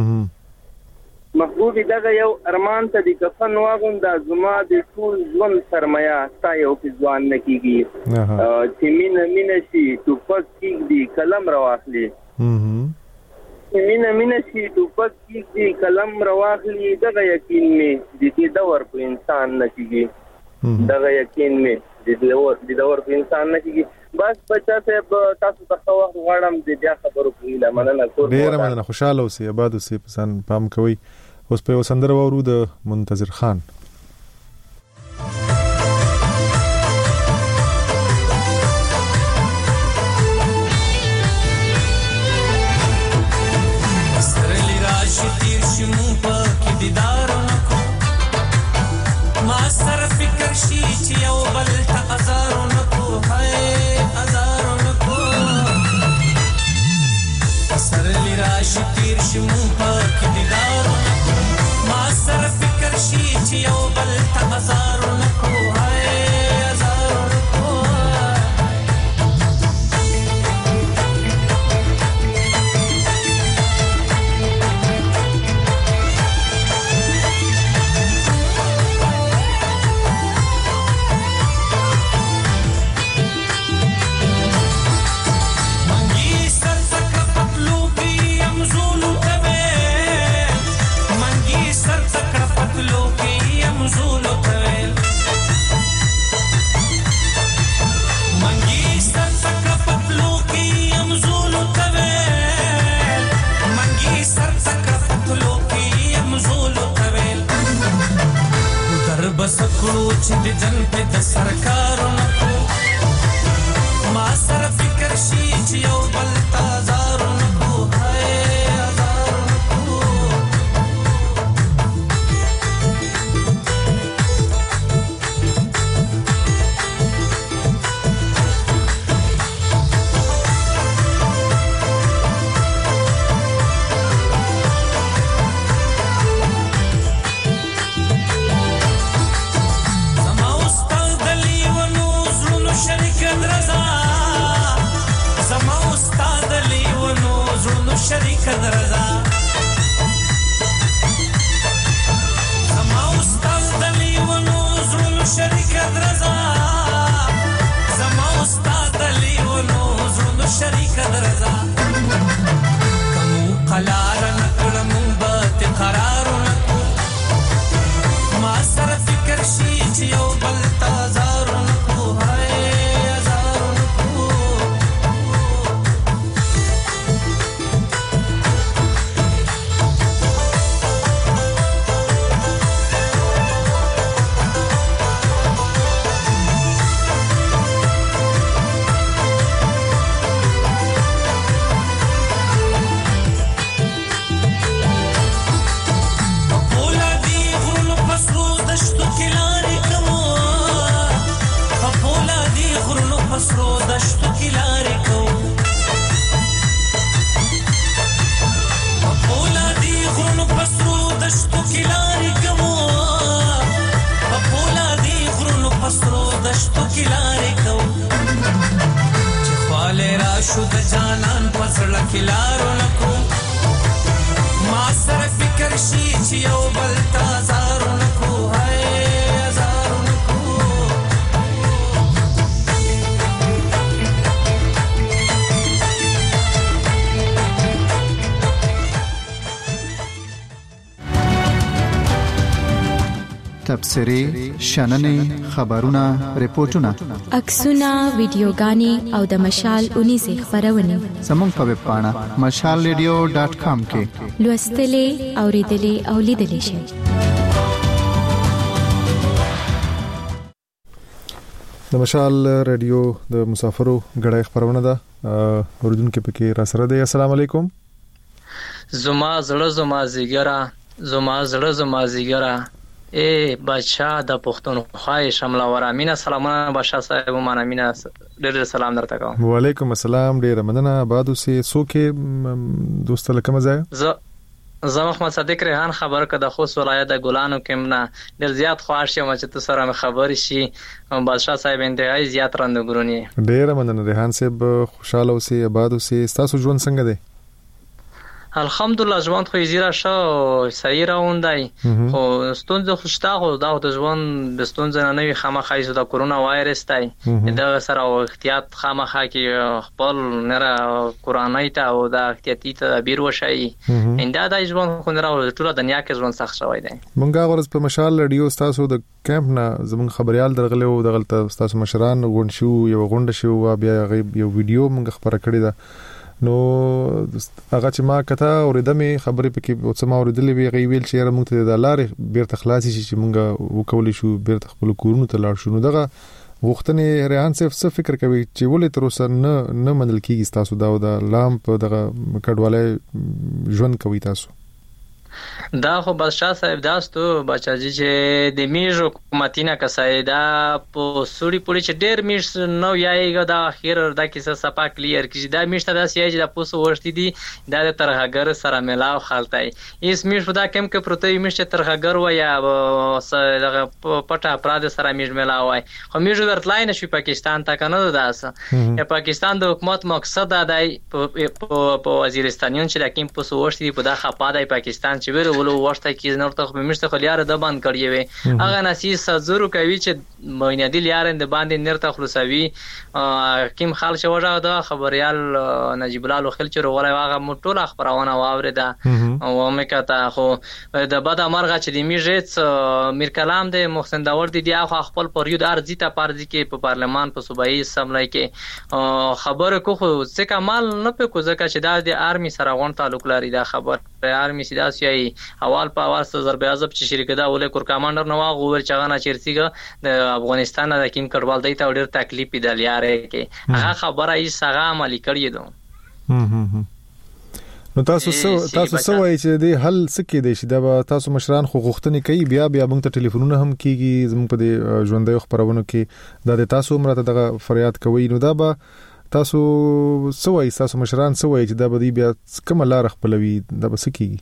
محبوبي دغه یو ارمان ته د کفن واغوندا زما د ټول ژوند سرمایا تا یو په ځوان نکیږي چې مين مين شي ټوپک کیږي قلم راواخلي مين مين شي ټوپک کیږي قلم راواخلي دغه یقین می د دې دور په انسان نکیږي دغه یقین می د دې د دور په انسان نکیږي بس بچا ته تاسو ته خو غواړم د بیا خبرو کوله مننه کور ډیر مننه خوشاله اوسئ آباد اوسئ پسند پام کوئ اوس په وسندره وورو د منتظر خان سرلی راشي تیر شمو په دیدار نکو ما سره فکر شي چې یو بل ته ازار نکو هاي ازار نکو سرلی راشي تیر شمو په دیدار نکو ما سره فکر شي چې یو بل ته ازار نکو هاي ازار نکو بسکړو چې د جن په د سرکارونو کو ما سره فکر شي چې یو بل تازارونو کو هاي ازارونو کو شریک درزا زما استاد دلی ونو زول شریک درزا زما استاد دلی ونو زول شریک درزا کمو قلار نکړم بت قرار نکو ما سره فکر شي چې یو بل تازار نکو هاي ازار نکو پسرو دشتو کی لارې کو پولا دی غرونو پسرو دشتو کی لارې کو پولا دی غرونو پسرو دشتو کی لارې کو چې خواله را شو د جانان پسړه کی لارو نکو ما سره فکر شي چې یو بل تازارو نکو هاي ازارو نکو تبصرې شننې خبرونه ریپورتونه عکسونه ویډیوګانې او د مشال اونیزه خبرونه زموږ په ویب پاڼه مشال ریډیو ډاټ کام کې لوستلې اوریدلې او لیدلې شئ. د مشال ریډیو د مسافرو غړې خبرونه ده اوردونکو پکې را سره ده. السلام علیکم. زما زړه زما زیګره زما زړه زما زیګره اے بادشاہ د پښتونخوا شملور امینه سلامونه بادشاہ صاحب مانه امینه ډېر سلام درته کوم. وعلیکم السلام ډېر مننه بادو سي سوکه دوست لکه مزه ز زه محمد صدیق ریحان خبر کده خوست ولایت د ګلانو کمنه ډېر زیات خوښ یم چې تاسو سره خبرې شي بادشاہ صاحب انتهایی زیات رندګرونی ډېر مننه ریحان صاحب خوشاله اوسئ بادو سي تاسو ژوند څنګه دی؟ الحمدلله ژوند خو زیرا شو صحیح راوندای خو ستونزه خوشتا خو دا د ژوند د ستونزه نه وي خامخا چې د کورونا وایرس تای دا سره احتیاط خامخا کې خپل نره کورونای ته او د احتیاطي تدابیر وشي انده د ژوند خو نه راو ټول دنیا کې ژوند سخت شوی دی. مونږه ورځ په مشال رادیو تاسو د کیمپ نه زمون خبريال درغله او دغلت تاسو مشران غون شو یو غونډه شو بیا غیب یو ویډیو مونږ خبره کړې ده نو هغه چې ما کته اوریدمه خبرې پکې او څه ما اوریدلې وی غي ویل چې موږ ته د لارې بیرته خلاصي شي چې موږ وکولې شو بیرته خپل کورونو ته لاړ شو. نو دغه وختنه ریحان صاحب څه فکر کوي چې ولې تر اوسه نه نه منل کیږي تاسو دا د لامپ دغه کډواله ژوند کوي تاسو؟ دا خو بادشاہ صاحب داستو بچا جی چې د میژ حکومتینه کسای دا په سوري پوری چې ډېر میژ نو یایګه دا اخیر دا کیسه صفا کلیر کیږي دا میژ ته دا سیاج د پوسو ورشتي دي دا د ترهګر سره ملاو خالتای ایس میژ په دا کم کې پروتې میژ چې ترهګر و یا دغه پټه افراد سره میژ ملاو وای خو میژ ورتلای نشي پاکستان ته کنه داسه یا پاکستان د حکومت مقصد دا دی په وزیرستانیون چې د کم پوسو ورشتي په دا خپادای پاکستان چې ور ولو ورته کې نور ته په مشته خلیار د باندې کړی وي هغه نسیس زرو کوي چې مینه دی یار د باندې نور ته خلاصوي کیم خال شوړه د خبريال نجیب الله خل چې وروړی واغه ټول خبرونه واورده او مکه خو د بد امرغه چې د میژت میر کلام د محسن داور دی خو خپل پریود ارزی ته پارځي کې په پارلمان په صوبایي اسمبلی کې خبره کو خو څه کمال نه په کو ځکه چې دا د ارمی سره غون تعلق لري دا خبر ارمی سیداسي اول په اول ضرب اعظم چې شریک دا ولې کور کمانډر نو غوور چغانه چیرسیګه د افغانستان د کیم کډوال دی ته ډیر تکلیف دی لاره کې هغه خبره یې سغه عملی کړی دو. نو تاسو تاسو سوای چې د حل سکه دی چې دا تاسو مشران خو غوښتنې کوي بیا بیا موږ ته ټلیفونونه هم کیږي زموږ په ژوندۍ خبرونو کې دا تاسو مرته دغه فریاد کوي نو دا به تاسو سوای تاسو مشران سوای چې دا به بیا کوم لار خپلوي دا به سکیږي؟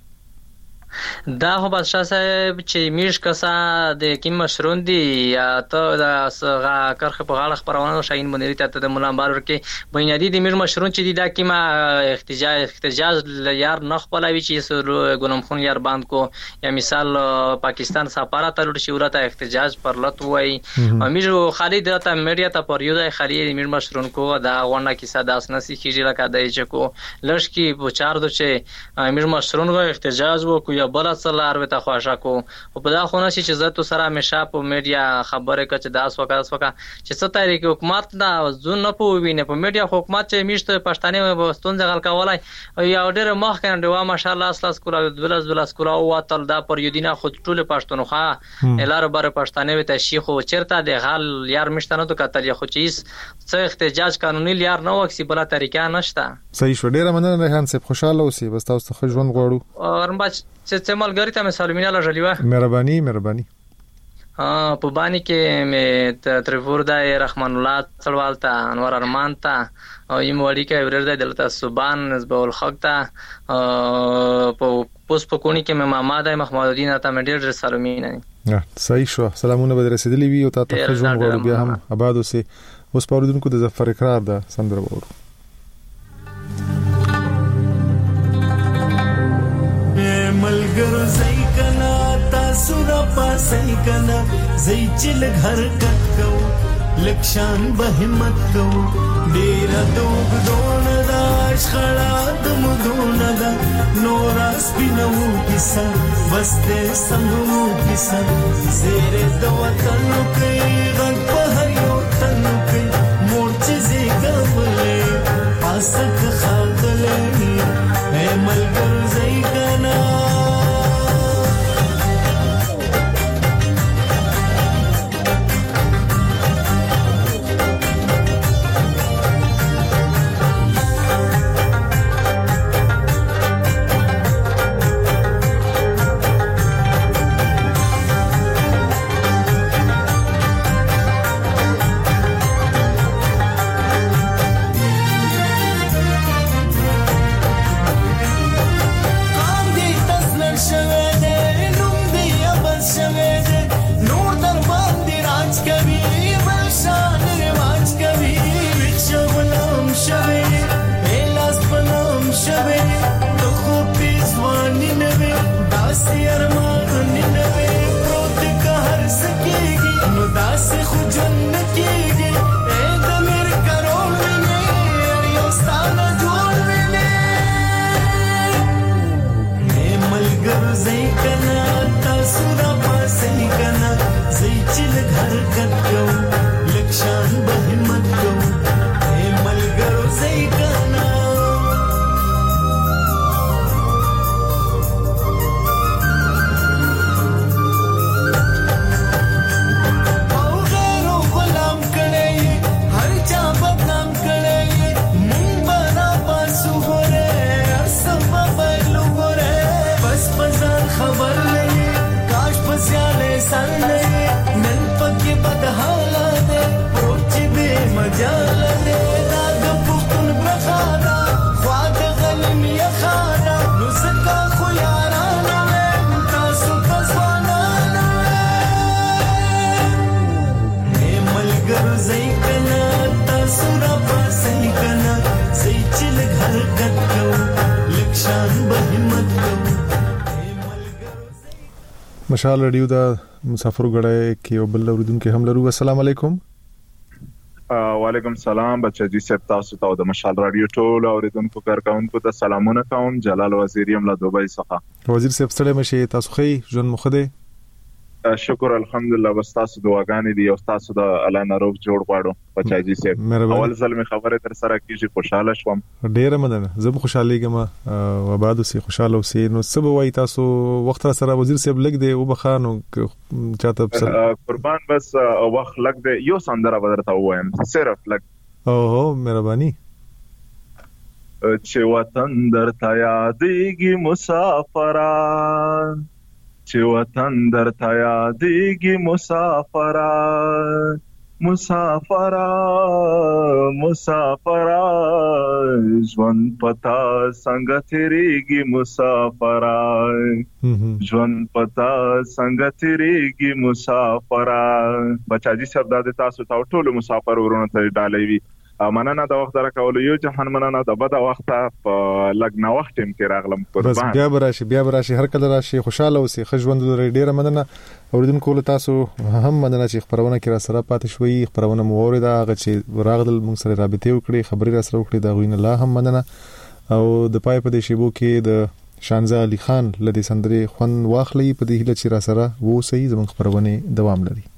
دا خو بادشاہ صاحب چې میش کسا د کیم مشرون دی یا ته د سغه کرخه په غاړه خبرونه شاین منری ته د مولا بارور کې بنیادی د میش مشرون چې دی دا کیما احتجاج احتجاج یار نه خپلوي چې ګونم خون یار باندې کو یا مثال پاکستان سفارت ته شي ورته احتجاج پر لط وای میش خالد ته میډیا ته پر یو د خالد میش مشرون کو دا غونډه کیسه داس نسی کیږي لکه دای چې کو لش کی بوچار دو چې میش مشرون کو احتجاج وو یا بل څلار وته خوښه کو او په دا خونه چې زه سره مشه په میډیا خبره کچ داس وکاس وکا چې څه تاریخ حکومت دا زون نه پوینه په میډیا حکومت چې میشته پښتانه وبستون ځغل کولای یا ډېر مخ کنه ډوا ماشاءالله اساس کولا دولس دولس کولا او تل دا پر یودینه خود ټول پښتونخوا الار بر پښتانه وته شیخ او چرته د حال یار مشته نه تو کتل خو چیز څه احتجاج قانوني یار نه وکسي بل طریقه نشته. صحیح شو ډېر مننه ریحان صاحب خوشاله اوسئ بس تاسو ته ژوند غواړو اور بچ چې څمل غری ته مثال میناله جلیوا مهرباني مهرباني ها په باندې کې مې ترفور د رحمان الله څلوال ته انور ارمان ته او یم وړي کې ورده دلته سبحان نسب الخلق ته په پوس په کونی کې مې محمد محمد الدین ته مې ډېر سلامونه صحیح شو سلامونه به رسیدلی وي او تاسو ته ژوند غواړو بیا هم آباد اوسئ اوس پاروډونکو د ظفر اقرار ده سندره وورو ملګرو زئی کنا تاسو را پاسای کنا زئی چل گھر کټ کو لکشان به همت کو ډیر دوغ دون دا شخړا دم دون دا نور سپینو کیسه بس دې سمو کیسه زیر د وطن کې غږ په هر یو تن کې مورچ زیګولې پاسک خاغلې اے ملګرو زئی کنا حرکت کو لکشان به همت کو اے ملګرو زئی کنا او غیرو غلام کړي هر چا بدنام کړي مون بنا پاسو غره سم بلو غره بس بازار خبر لې کاش پسیاله سن لې نن پکې بد حالات پروچ دې مجال دې راګ پختون بخانا خواد غلم یا خانا نو زکا خو یارانو تاسو پسوانانو اے ملګرو زئی کنا تاسو را پاسې کنا زئی چل حرکت کو لکشان به همت کو مشال رادیو دا مسافر غړای کې یو بل اوریدونکو هم لرو. السلام علیکم. وعلیکم السلام بچی صاحب تاسو ته د مشال رادیو ټول اوریدونکو کارکونکو ته سلامونه کوم. جلال وزیری هم له دوبۍ څخه. وزیر صاحب ستړي مشه تاسو خې ژوند مخده شکر الحمدلله بس تاسو دعاګانې دي او تاسو د الله نروغ جوړ غواړو بچی صاحب. اول ځل می خبره تر سره کیږي خوشاله شوم. ډیره مننه زه خوشاله یم او بعد سي خوشاله اوسې نو سبا وای تاسو وخت سره وزیر صاحب لګ دی او بخانو چاته قربان بس وخت لګ دی یو سندره بدرته وایم صرف لګ اوه مهرباني چې وطن درته یادېږي مسافران چې وطن درته یادېږي مسافران مسافران مسافران ژوند پتا څنګه تیریږي مسافران ژوند پتا څنګه تیریږي مسافران. بچاجي صاحب د تاسو ته ټول مسافر ورونو ته ډالۍ وي مننه د وخت راکول یو جهان مننه د بده وخت په لګنا وخت ټیم کې راغلم قربان. بس بیا براشي بیا براشي هر کله راشي خوشاله اوسې خژوند لري. ډیره مننه اوریدونکو له تاسو هم مننه چې خبرونه کې را سره پاتې شوي خبرونه مو اوریدا هغه چې راغدل موږ سره رابطه وکړي خبري را سره وکړي دا غوینه الله هم مننه. او د پای په دې شیبو کې د شانزه علي خان لدی سندري خون واخلي په دې هله چې را سره وو صحیح زموږ خبرونه دوام لري.